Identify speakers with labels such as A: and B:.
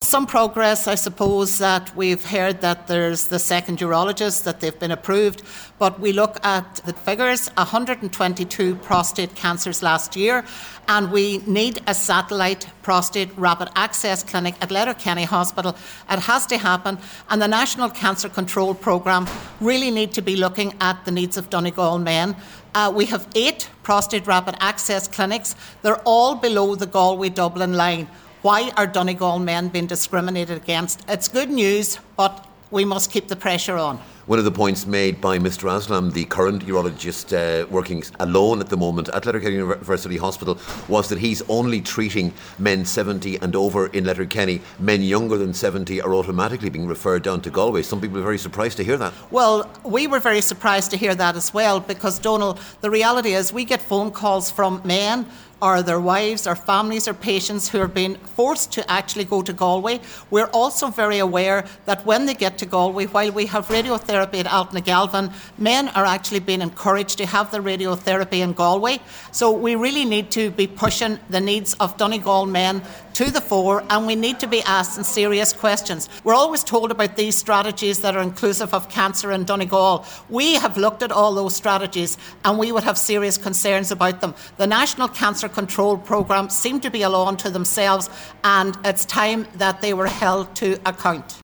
A: some progress, I suppose, that we've heard that there's the second urologist, that they've been approved, but we look at the figures, 122 prostate cancers last year, and we need a satellite prostate rapid access clinic at Letterkenny Hospital. It has to happen, and the National Cancer Control Programme really need to be looking at the needs of Donegal men. We have 8 prostate rapid access clinics. They're all below the Galway-Dublin line. Why are Donegal men being discriminated against? It's good news, but we must keep the pressure on.
B: One of the points made by Mr. Aslam, the current urologist working alone at the moment at Letterkenny University Hospital, was that he's only treating men 70 and over in Letterkenny. Men younger than 70 are automatically being referred down to Galway. Some people are very surprised to hear that.
A: Well, we were very surprised to hear that as well, because, Donal, the reality is we get phone calls from men or their wives or families or patients who are being forced to actually go to Galway. We're also very aware that when they get to Galway, while we have radiotherapy at Altnagalvin, men are actually being encouraged to have the radiotherapy in Galway. So we really need to be pushing the needs of Donegal men to the fore, and we need to be asking serious questions. We're always told about these strategies that are inclusive of cancer in Donegal. We have looked at all those strategies and we would have serious concerns about them. The National Cancer Control Programme seem to be a law unto themselves, and it's time that they were held to account.